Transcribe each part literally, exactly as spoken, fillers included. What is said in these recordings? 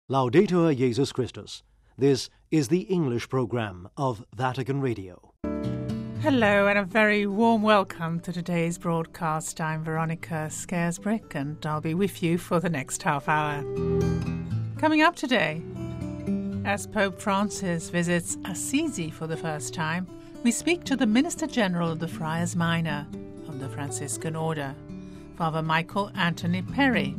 Laudetur Jesus Christus. This is the English program of Vatican Radio. Hello and a very warm welcome to today's broadcast. I'm Veronica Scaresbrick and I'll be with you for the next half hour. Coming up today, as Pope Francis visits Assisi for the first time, we speak to the Minister General of the Friars Minor of the Franciscan Order, Father Michael Anthony Perry.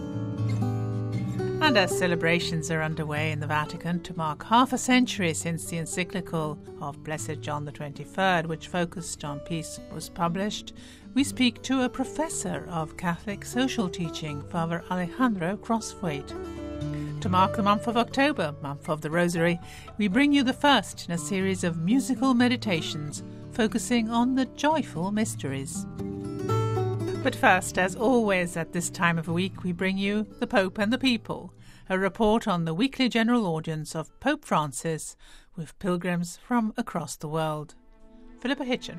And as celebrations are underway in the Vatican to mark half a century since the encyclical of Blessed John the twenty-third, which focused on peace, was published, we speak to a professor of Catholic social teaching, Father Alejandro Crosthwaite. To mark the month of October, month of the Rosary, we bring you the first in a series of musical meditations focusing on the joyful mysteries. But first, as always at this time of the week, we bring you The Pope and the People, a report on the weekly general audience of Pope Francis with pilgrims from across the world. Philippa Hitchen.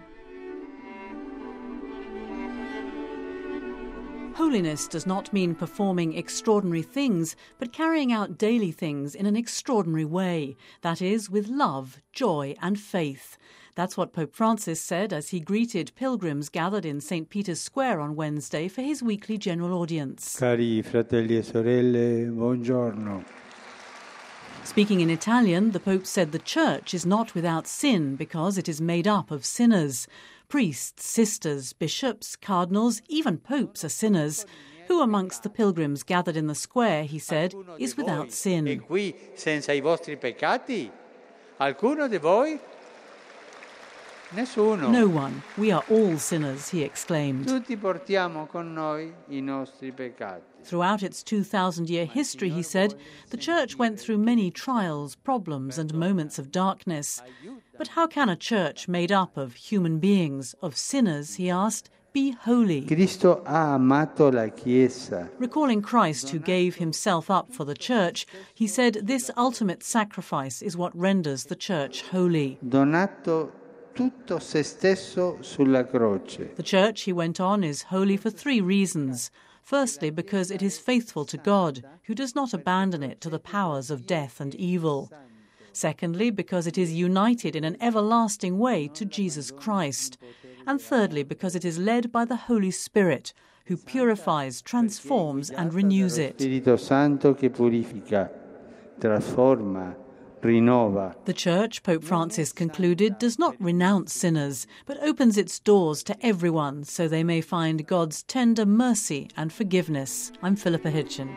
Holiness does not mean performing extraordinary things, but carrying out daily things in an extraordinary way, that is, with love, joy and faith. That's what Pope Francis said as he greeted pilgrims gathered in Saint Peter's Square on Wednesday for his weekly general audience. Cari fratelli e sorelle, buongiorno. Speaking in Italian, the Pope said the Church is not without sin because it is made up of sinners. Priests, sisters, bishops, cardinals, even popes are sinners. Who amongst the pilgrims gathered in the square, he said, is without sin? E qui senza i vostri peccati? Alcuno di voi? Nessuno. No one. We are all sinners, he exclaimed. Tutti portiamo con noi i nostri peccati. Throughout its two thousand year history, he said, the Church went through many trials, problems and moments of darkness. But how can a Church made up of human beings, of sinners, he asked, be holy? Cristo ha amato la Chiesa. Recalling Christ who gave himself up for the Church, he said this ultimate sacrifice is what renders the Church holy. Donato tutto se stesso sulla croce. The Church, he went on, is holy for three reasons. Firstly, because it is faithful to God, who does not abandon it to the powers of death and evil. Secondly, because it is united in an everlasting way to Jesus Christ. And thirdly, because it is led by the Holy Spirit, who purifies, transforms and renews it. Spirito Santo che purifica, trasforma, rinnova. The Church, Pope Francis concluded, does not renounce sinners, but opens its doors to everyone so they may find God's tender mercy and forgiveness. I'm Philippa Hitchen.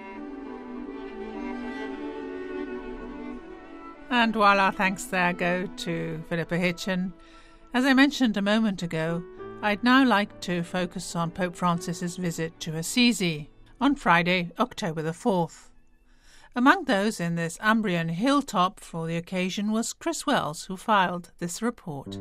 And while our thanks there go to Philippa Hitchen, as I mentioned a moment ago, I'd now like to focus on Pope Francis's visit to Assisi on Friday, October the fourth. Among those in this Umbrian hilltop for the occasion was Chris Wells, who filed this report.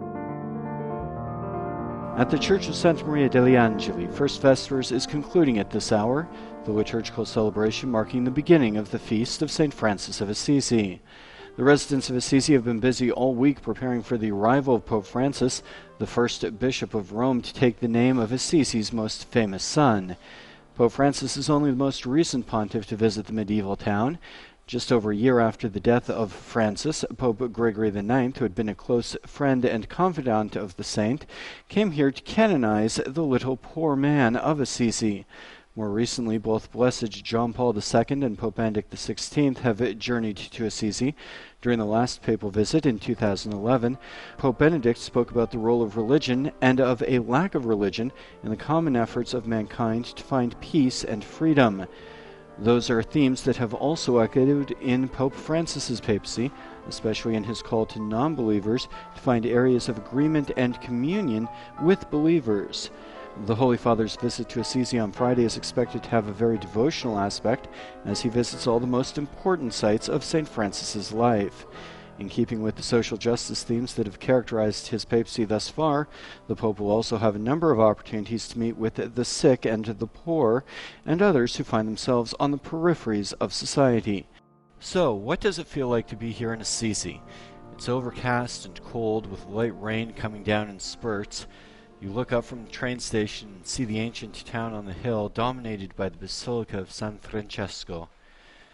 At the Church of Santa Maria degli Angeli, First Vespers is concluding at this hour, the liturgical celebration marking the beginning of the feast of Saint Francis of Assisi. The residents of Assisi have been busy all week preparing for the arrival of Pope Francis, the first bishop of Rome to take the name of Assisi's most famous son. Pope Francis is only the most recent pontiff to visit the medieval town. Just over a year after the death of Francis, Pope Gregory the ninth, who had been a close friend and confidant of the saint, came here to canonize the little poor man of Assisi. More recently, both Blessed John Paul the second and Pope Benedict the sixteenth have journeyed to Assisi. During the last papal visit in two thousand eleven, Pope Benedict spoke about the role of religion and of a lack of religion in the common efforts of mankind to find peace and freedom. Those are themes that have also echoed in Pope Francis's papacy, especially in his call to non-believers to find areas of agreement and communion with believers. The Holy Father's visit to Assisi on Friday is expected to have a very devotional aspect as he visits all the most important sites of Saint Francis's life. In keeping with the social justice themes that have characterized his papacy thus far, the Pope will also have a number of opportunities to meet with the sick and the poor, and others who find themselves on the peripheries of society. So, what does it feel like to be here in Assisi? It's overcast and cold, with light rain coming down in spurts. You look up from the train station and see the ancient town on the hill, dominated by the Basilica of San Francesco.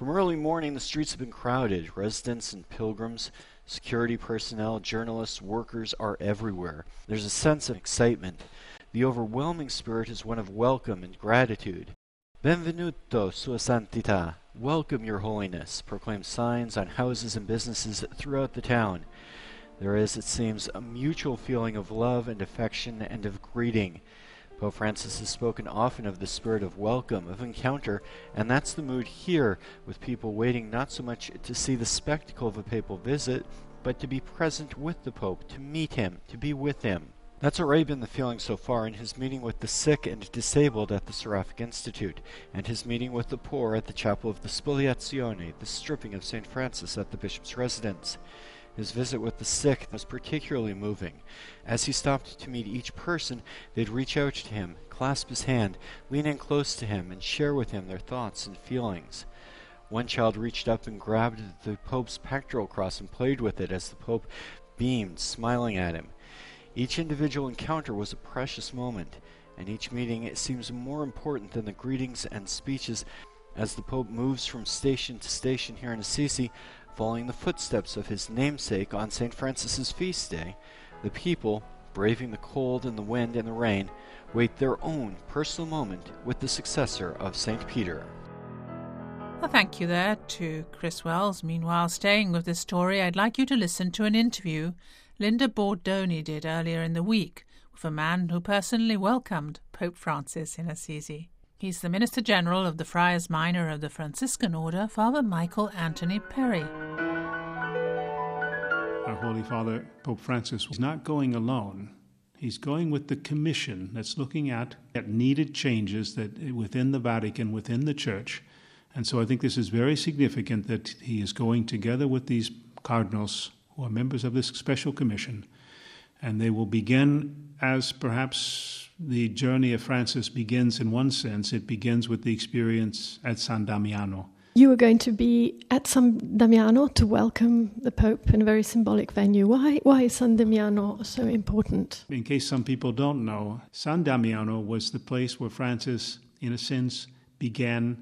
From early morning, the streets have been crowded. Residents and pilgrims, security personnel, journalists, workers are everywhere. There's a sense of excitement. The overwhelming spirit is one of welcome and gratitude. Benvenuto, Sua Santità. Welcome, Your Holiness, proclaim signs on houses and businesses throughout the town. There is, it seems, a mutual feeling of love and affection and of greeting. Pope Francis has spoken often of the spirit of welcome, of encounter, and that's the mood here, with people waiting not so much to see the spectacle of a papal visit, but to be present with the Pope, to meet him, to be with him. That's already been the feeling so far in his meeting with the sick and disabled at the Seraphic Institute, and his meeting with the poor at the Chapel of the Spoliazione, the stripping of Saint Francis at the bishop's residence. His visit with the sick was particularly moving. As he stopped to meet each person, they'd reach out to him, clasp his hand, lean in close to him, and share with him their thoughts and feelings. One child reached up and grabbed the Pope's pectoral cross and played with it as the Pope beamed, smiling at him. Each individual encounter was a precious moment, and each meeting it seems more important than the greetings and speeches as the Pope moves from station to station here in Assisi, following the footsteps of his namesake on Saint Francis's feast day. The people, braving the cold and the wind and the rain, wait their own personal moment with the successor of Saint Peter. Well, thank you there to Chris Wells. Meanwhile, staying with this story, I'd like you to listen to an interview Linda Bordoni did earlier in the week with a man who personally welcomed Pope Francis in Assisi. He's the Minister General of the Friars Minor of the Franciscan Order, Father Michael Anthony Perry. Our Holy Father, Pope Francis, is not going alone. He's going with the commission that's looking at, at needed changes that within the Vatican, within the Church. And so I think this is very significant that he is going together with these cardinals who are members of this special commission. And they will begin as perhaps the journey of Francis begins in one sense. It begins with the experience at San Damiano. You were going to be at San Damiano to welcome the Pope in a very symbolic venue. Why, why is San Damiano so important? In case some people don't know, San Damiano was the place where Francis, in a sense, began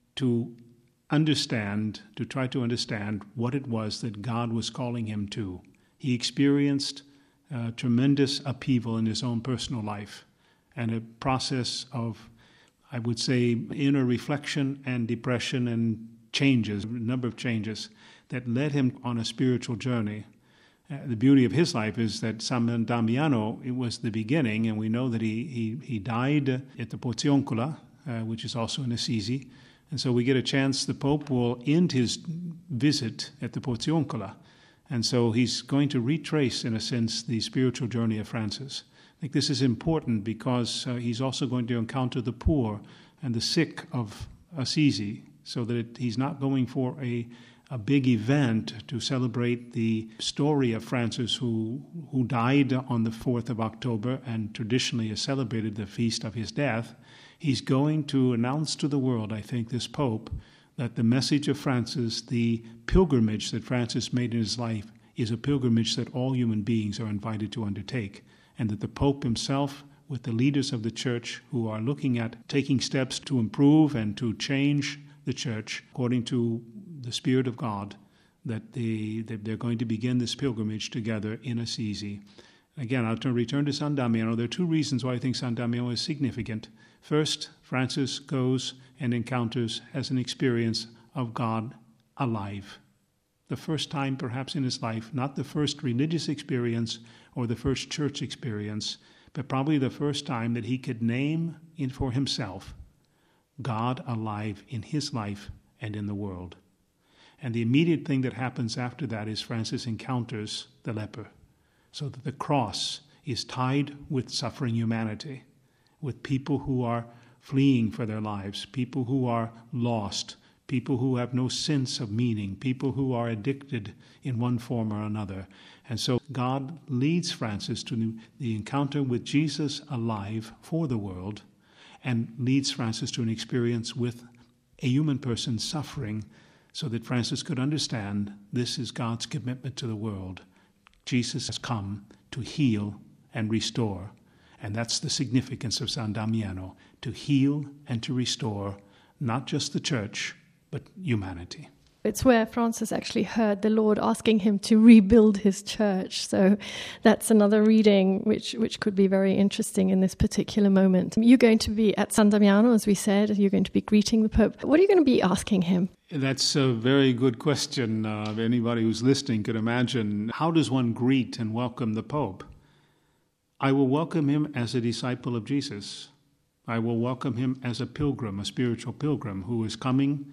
to understand, to try to understand what it was that God was calling him to. He experienced uh, tremendous upheaval in his own personal life and a process of, I would say, inner reflection and depression and changes, a number of changes that led him on a spiritual journey. Uh, the beauty of his life is that San Damiano, it was the beginning, and we know that he he, he died at the Pozioncola, uh, which is also in Assisi. And so we get a chance, the Pope will end his visit at the Pozioncola. And so he's going to retrace, in a sense, the spiritual journey of Francis. I think this is important because uh, he's also going to encounter the poor and the sick of Assisi, so that it, he's not going for a, a big event to celebrate the story of Francis, who, who died on the fourth of October and traditionally is celebrated the feast of his death. He's going to announce to the world, I think, this Pope, that the message of Francis, the pilgrimage that Francis made in his life, is a pilgrimage that all human beings are invited to undertake, and that the Pope himself, with the leaders of the Church who are looking at taking steps to improve and to change the Church according to the Spirit of God, that, they, that they're going to begin this pilgrimage together in Assisi. Again, I'll turn, return to San Damiano. There are two reasons why I think San Damiano is significant. First, Francis goes and encounters, has an experience of God alive. The first time perhaps in his life, not the first religious experience or the first church experience, but probably the first time that he could name in for himself God alive in his life and in the world. And the immediate thing that happens after that is Francis encounters the leper, so that the cross is tied with suffering humanity, with people who are fleeing for their lives, people who are lost, people who have no sense of meaning, people who are addicted in one form or another. And so God leads Francis to the encounter with Jesus alive for the world, and leads Francis to an experience with a human person suffering, so that Francis could understand this is God's commitment to the world. Jesus has come to heal and restore. And that's the significance of San Damiano, to heal and to restore not just the Church, but humanity. It's where Francis actually heard the Lord asking him to rebuild his church. So that's another reading which, which could be very interesting in this particular moment. You're going to be at San Damiano, as we said. You're going to be greeting the Pope. What are you going to be asking him? That's a very good question. Uh, anybody who's listening could imagine. How does one greet and welcome the Pope? I will welcome him as a disciple of Jesus. I will welcome him as a pilgrim, a spiritual pilgrim who is coming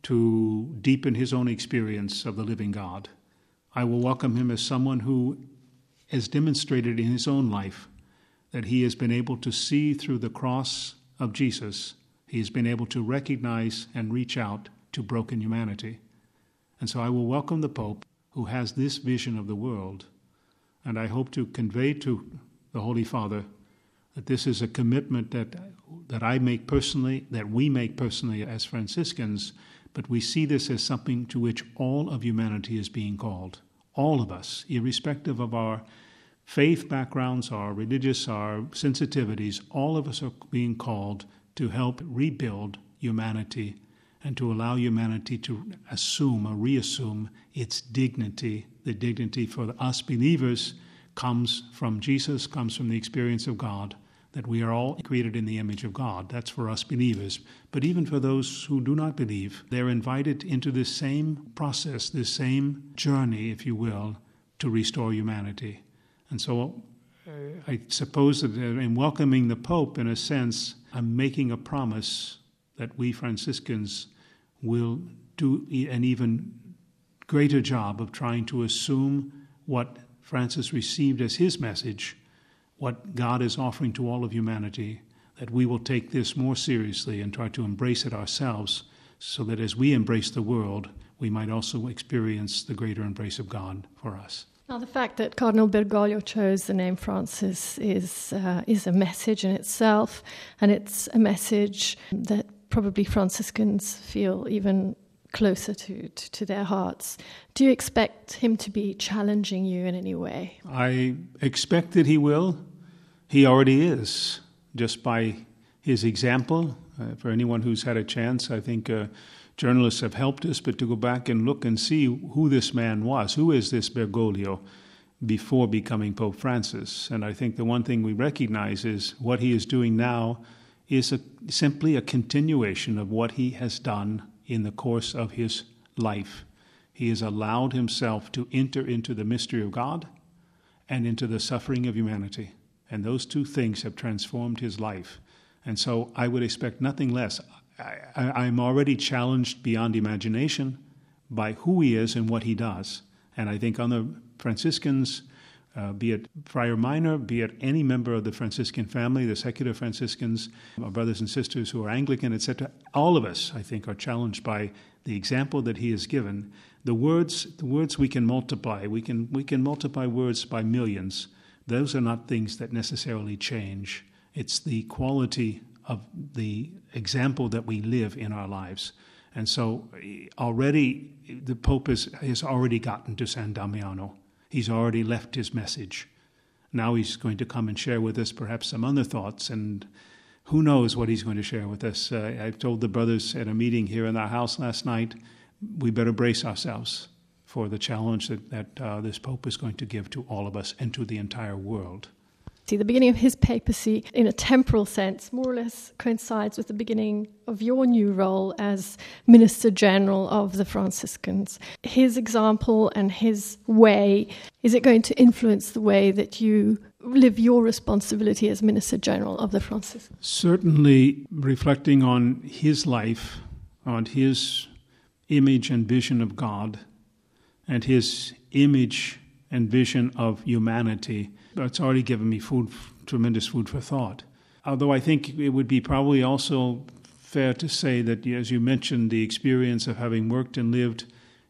to deepen his own experience of the living God. I will welcome him as someone who has demonstrated in his own life that he has been able to see through the cross of Jesus. He has been able to recognize and reach out to broken humanity. And so I will welcome the Pope who has this vision of the world. And I hope to convey to the Holy Father that this is a commitment that, that I make personally, that we make personally as Franciscans, but we see this as something to which all of humanity is being called. All of us, irrespective of our faith backgrounds, our religious, our sensitivities, all of us are being called to help rebuild humanity and to allow humanity to assume or reassume its dignity. The dignity for us believers comes from Jesus, comes from the experience of God, that we are all created in the image of God. That's for us believers. But even for those who do not believe, they're invited into this same process, this same journey, if you will, to restore humanity. And so uh, I suppose that in welcoming the Pope, in a sense, I'm making a promise that we Franciscans will do an even greater job of trying to assume what Francis received as his message, what God is offering to all of humanity, that we will take this more seriously and try to embrace it ourselves, so that as we embrace the world, we might also experience the greater embrace of God for us. Now, the fact that Cardinal Bergoglio chose the name Francis is uh, is a message in itself, and it's a message that probably Franciscans feel even closer to, to, to their hearts. Do you expect him to be challenging you in any way? I expect that he will. He already is, just by his example. Uh, for anyone who's had a chance, I think uh, journalists have helped us, but to go back and look and see who this man was, who is this Bergoglio before becoming Pope Francis. And I think the one thing we recognize is what he is doing now is a, simply a continuation of what he has done in the course of his life. He has allowed himself to enter into the mystery of God and into the suffering of humanity. And those two things have transformed his life. And so I would expect nothing less. I, I, I'm already challenged beyond imagination by who he is and what he does. And I think on the Franciscans, uh, be it Friar Minor, be it any member of the Franciscan family, the secular Franciscans, our brothers and sisters who are Anglican, et cetera, all of us, I think, are challenged by the example that he has given. The words, the words we can multiply. We can we can multiply words by millions. Those are not things that necessarily change. It's the quality of the example that we live in our lives. And so already the Pope has, has already gotten to San Damiano. He's already left his message. Now he's going to come and share with us perhaps some other thoughts, and who knows what he's going to share with us. Uh, I told the brothers at a meeting here in our house last night, we better brace ourselves for the challenge that, that uh, this Pope is going to give to all of us and to the entire world. See, the beginning of his papacy, in a temporal sense, more or less coincides with the beginning of your new role as Minister General of the Franciscans. His example and his way, is it going to influence the way that you live your responsibility as Minister General of the Franciscans? Certainly, reflecting on his life, on his image and vision of God, and his image and vision of humanity, it's already given me food, tremendous food for thought. Although I think it would be probably also fair to say that, as you mentioned, the experience of having worked and lived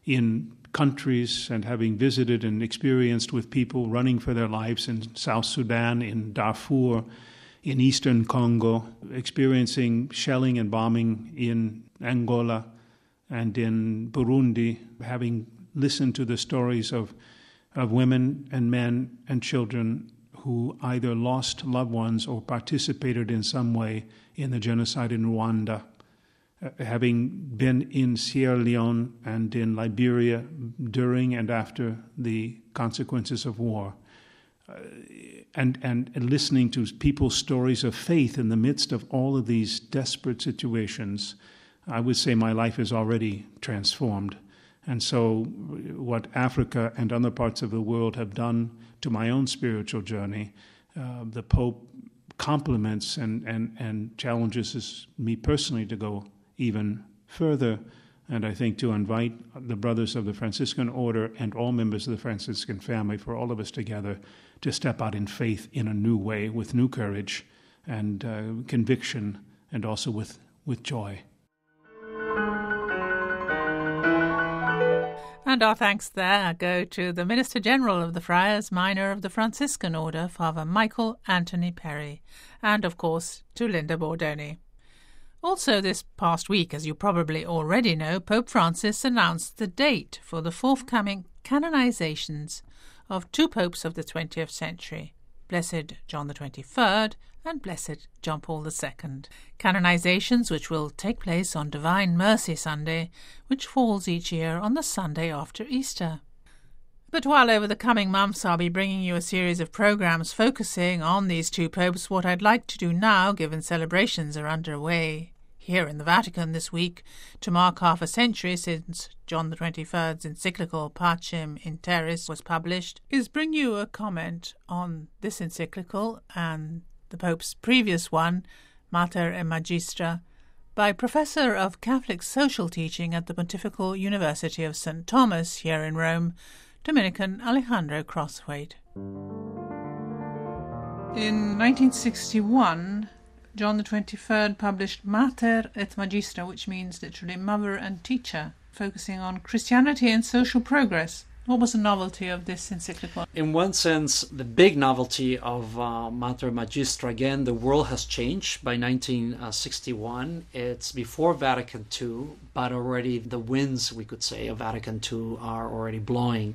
in countries and having visited and experienced with people running for their lives in South Sudan, in Darfur, in eastern Congo, experiencing shelling and bombing in Angola and in Burundi, having listened to the stories of of women and men and children who either lost loved ones or participated in some way in the genocide in Rwanda, uh, having been in Sierra Leone and in Liberia during and after the consequences of war, uh, and, and and listening to people's stories of faith in the midst of all of these desperate situations, I would say my life is already transformed. And so what Africa and other parts of the world have done to my own spiritual journey, uh, the Pope compliments and, and, and challenges me personally to go even further, and I think to invite the brothers of the Franciscan Order and all members of the Franciscan family, for all of us together, to step out in faith in a new way, with new courage and uh, conviction, and also with, with joy. And our thanks there go to the Minister General of the Friars Minor of the Franciscan Order, Father Michael Anthony Perry, and of course to Linda Bordoni. Also this past week, as you probably already know, Pope Francis announced the date for the forthcoming canonizations of two popes of the twentieth century, Blessed John the twenty-third and Blessed John Paul the Second. Canonizations which will take place on Divine Mercy Sunday, which falls each year on the Sunday after Easter. But while over the coming months I'll be bringing you a series of programmes focusing on these two popes, what I'd like to do now, given celebrations are underway here in the Vatican this week to mark half a century since John the twenty-third's encyclical Pacem in Terris was published, is bring you a comment on this encyclical and the Pope's previous one, Mater et Magistra, by Professor of Catholic Social Teaching at the Pontifical University of Saint Thomas here in Rome, Dominican Alejandro Crosswaite. In nineteen sixty-one, John the twenty-third published Mater et Magistra, which means literally mother and teacher, focusing on Christianity and social progress. What was the novelty of this encyclical? In one sense, the big novelty of uh, Mater Magistra, again, the world has changed. By nineteen sixty-one, it's before Vatican Two, but already the winds, we could say, of Vatican Two are already blowing.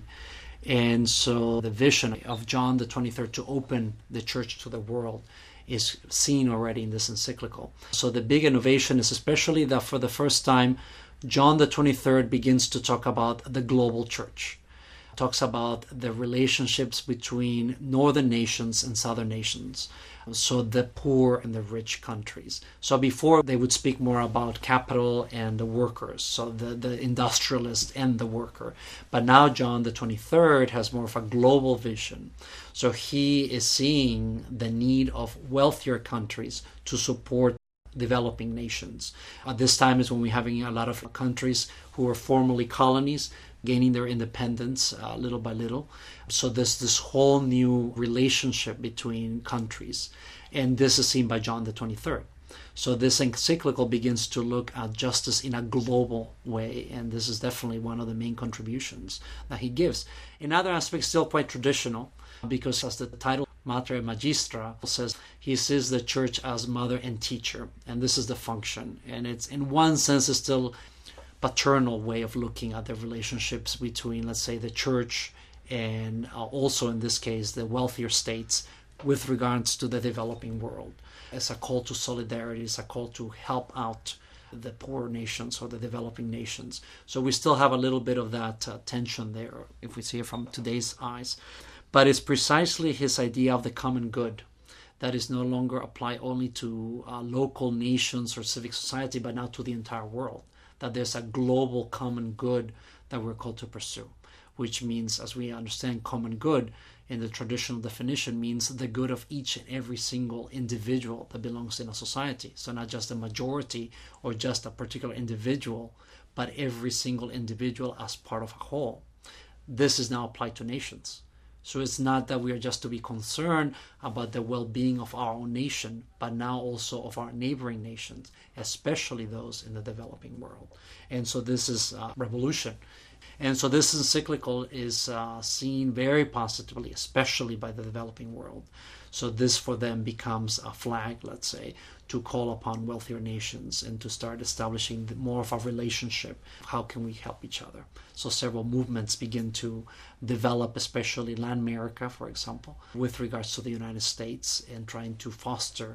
And so the vision of John the twenty-third to open the church to the world is seen already in this encyclical. So the big innovation is especially that for the first time, John the twenty-third begins to talk about the global church. Talks about the relationships between northern nations and southern nations, so the poor and the rich countries. So before they would speak more about capital and the workers, so the, the industrialist and the worker. But now John the twenty-third has more of a global vision. So he is seeing the need of wealthier countries to support developing nations. At this time is when we're having a lot of countries who were formerly colonies gaining their independence uh, little by little. So there's this whole new relationship between countries. And this is seen by John the twenty-third. So this encyclical begins to look at justice in a global way. And this is definitely one of the main contributions that he gives. In other aspects, still quite traditional, because as the title Mater Magistra says, he sees the church as mother and teacher. And this is the function. And it's in one sense it's still paternal way of looking at the relationships between, let's say, the church and uh, also in this case the wealthier states with regards to the developing world. It's a call to solidarity, it's a call to help out the poor nations or the developing nations. So we still have a little bit of that uh, tension there if we see it from today's eyes. But it's precisely his idea of the common good that is no longer applied only to uh, local nations or civic society, but now to the entire world. That there's a global common good that we're called to pursue, which means, as we understand common good in the traditional definition, means the good of each and every single individual that belongs in a society. So not just a majority or just a particular individual, but every single individual as part of a whole. This is now applied to nations. So it's not that we are just to be concerned about the well-being of our own nation, but now also of our neighboring nations, especially those in the developing world. And so this is a revolution. And so this encyclical is uh, seen very positively, especially by the developing world. So this for them becomes a flag, let's say, to call upon wealthier nations and to start establishing more of a relationship. How can we help each other? So several movements begin to develop, especially Latin America, for example, with regards to the United States and trying to foster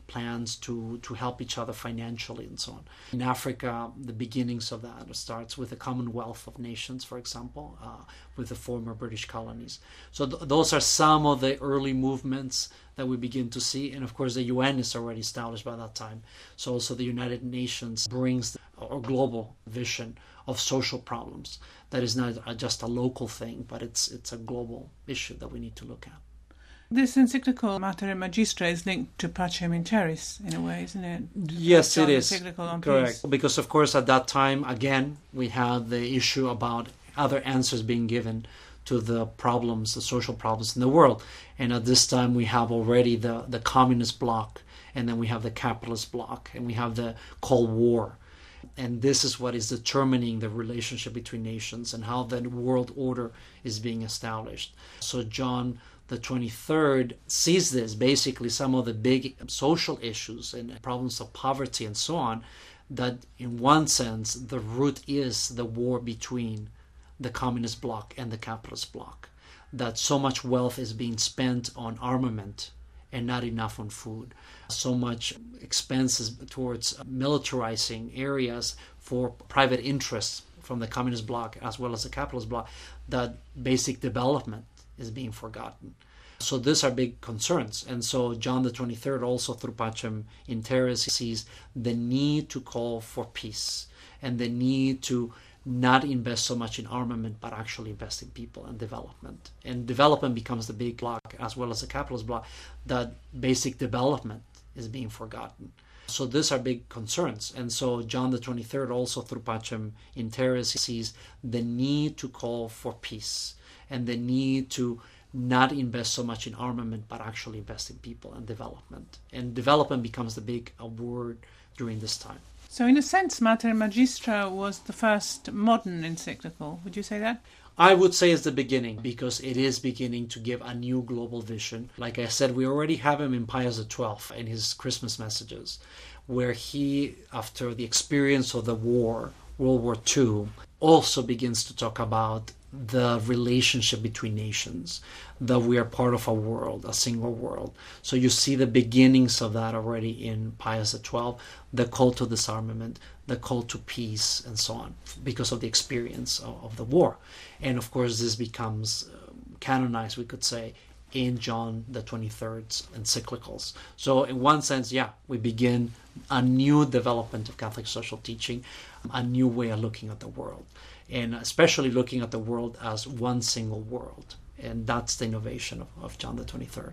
plans to, to help each other financially and so on. In Africa, the beginnings of that starts with the Commonwealth of Nations, for example, uh, with the former British colonies. So th- those are some of the early movements that we begin to see. And of course, the U N is already established by that time. So also the United Nations brings a global vision of social problems. That is not just a local thing, but it's it's a global issue that we need to look at. This encyclical Mater Magistra is linked to Pacem in Terris in a way, isn't it? Yes, it is. Encyclical on Correct. peace. Because, of course, at that time, again, we had the issue about other answers being given to the problems, the social problems in the world. And at this time, we have already the, the communist bloc, and then we have the capitalist bloc, and we have the Cold War. And this is what is determining the relationship between nations and how the world order is being established. So John the twenty-third sees this, basically some of the big social issues and problems of poverty and so on, that in one sense the root is the war between the communist bloc and the capitalist bloc, that so much wealth is being spent on armament and not enough on food. So much expenses towards militarizing areas for private interests from the communist bloc as well as the capitalist bloc, that basic development is being forgotten. So these are big concerns. And so John the twenty-third also through Pacem in Terris sees the need to call for peace and the need to not invest so much in armament, but actually invest in people and development. And development becomes the big block as well as the capitalist bloc, that basic development is being forgotten. So these are big concerns. And so John the twenty-third also through Pacem in Terris sees the need to call for peace and the need to not invest so much in armament, but actually invest in people and development. And development becomes the big uh, word during this time. So in a sense, Mater Magistra was the first modern encyclical. Would you say that? I would say it's the beginning, because it is beginning to give a new global vision. Like I said, we already have him in Pius the twelfth in his Christmas messages, where he, after the experience of the war, World War Two, also begins to talk about the relationship between nations, that we are part of a world, a single world. So you see the beginnings of that already in Pius the twelfth, the call to disarmament, the call to peace, and so on, because of the experience of, of the war. And of course, this becomes um, canonized, we could say, in John the twenty-third's encyclicals. So in one sense, yeah, we begin a new development of Catholic social teaching, a new way of looking at the world, and especially looking at the world as one single world. And that's the innovation of, of John the twenty-third.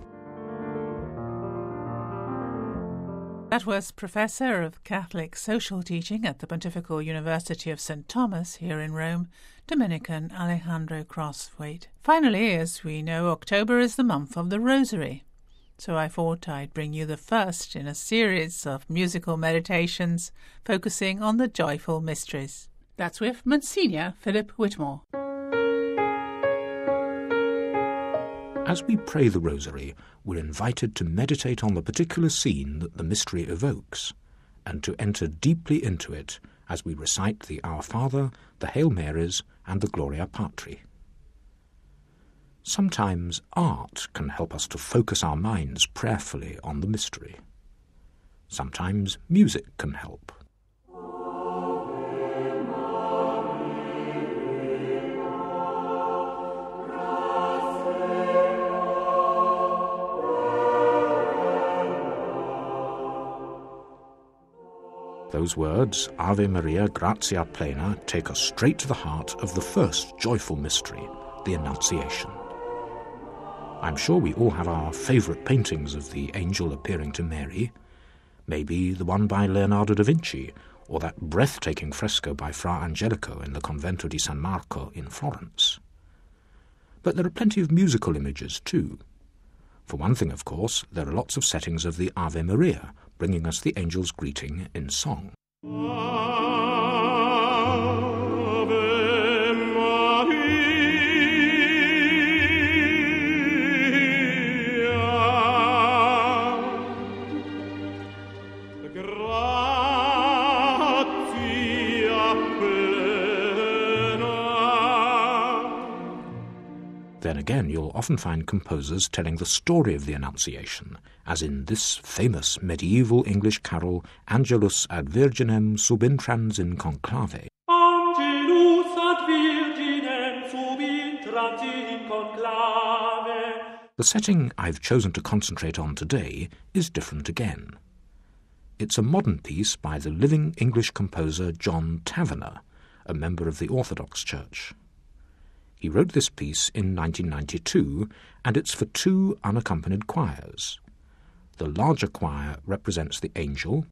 That was Professor of Catholic Social Teaching at the Pontifical University of Saint Thomas here in Rome, Dominican Alejandro Crosthwaite. Finally, as we know, October is the month of the Rosary. So I thought I'd bring you the first in a series of musical meditations focusing on the joyful mysteries. That's with Monsignor Philip Whitmore. As we pray the Rosary, we're invited to meditate on the particular scene that the mystery evokes, and to enter deeply into it as we recite the Our Father, the Hail Marys, and the Gloria Patri. Sometimes art can help us to focus our minds prayerfully on the mystery. Sometimes music can help. Those words, Ave Maria, gratia plena, take us straight to the heart of the first joyful mystery, the Annunciation. I'm sure we all have our favourite paintings of the angel appearing to Mary, maybe the one by Leonardo da Vinci, or that breathtaking fresco by Fra Angelico in the Convento di San Marco in Florence. But there are plenty of musical images too. For one thing, of course, there are lots of settings of the Ave Maria, bringing us the angel's greeting in song. Then again, you'll often find composers telling the story of the Annunciation, as in this famous medieval English carol, Angelus ad Virginem subintrans in conclave. Angelus ad Virginem subintrans in conclave. The setting I've chosen to concentrate on today is different again. It's a modern piece by the living English composer John Tavener, a member of the Orthodox Church. He wrote this piece in nineteen ninety-two, and it's for two unaccompanied choirs. The larger choir represents the angel,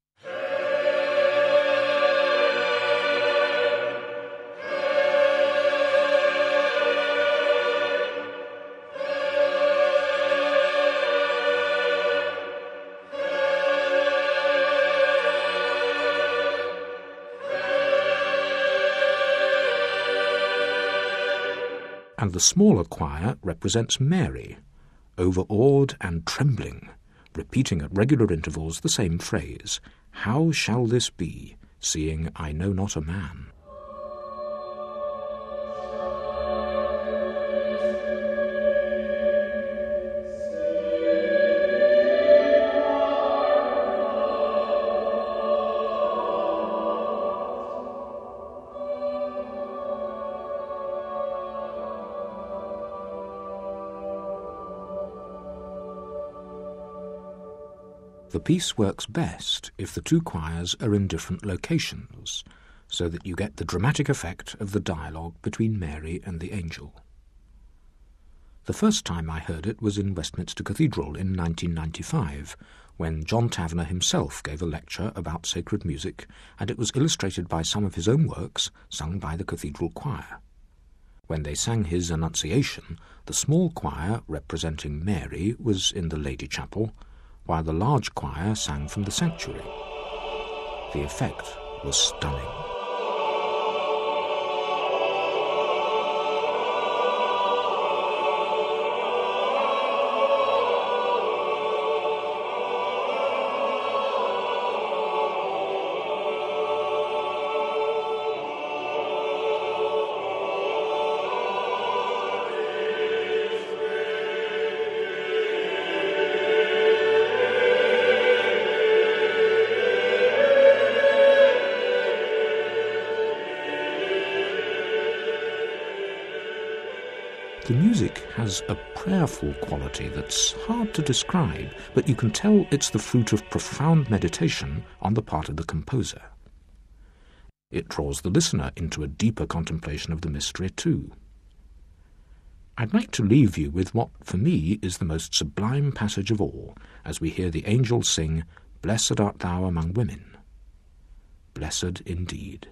and the smaller choir represents Mary, overawed and trembling, repeating at regular intervals the same phrase, "How shall this be, seeing I know not a man?" The piece works best if the two choirs are in different locations, so that you get the dramatic effect of the dialogue between Mary and the angel. The first time I heard it was in Westminster Cathedral in nineteen ninety-five, when John Tavener himself gave a lecture about sacred music, and it was illustrated by some of his own works sung by the cathedral choir. When they sang his Annunciation, the small choir representing Mary was in the Lady Chapel, while the large choir sang from the sanctuary. The effect was stunning. The music has a prayerful quality that's hard to describe, but you can tell it's the fruit of profound meditation on the part of the composer. It draws the listener into a deeper contemplation of the mystery too. I'd like to leave you with what, for me, is the most sublime passage of all, as we hear the angels sing, "Blessed art thou among women." Blessed indeed.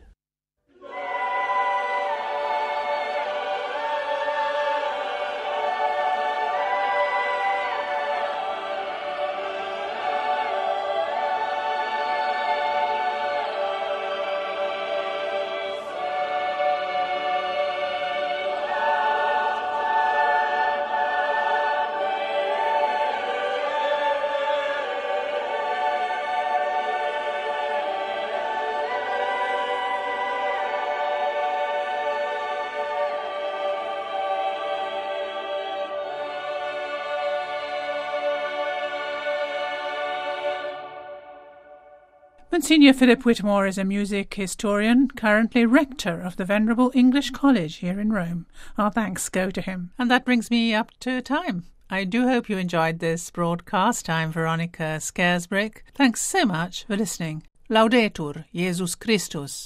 Monsignor Philip Whitmore is a music historian, currently rector of the Venerable English College here in Rome. Our thanks go to him. And that brings me up to time. I do hope you enjoyed this broadcast. I'm Veronica Scaresbrick. Thanks so much for listening. Laudetur Jesus Christus.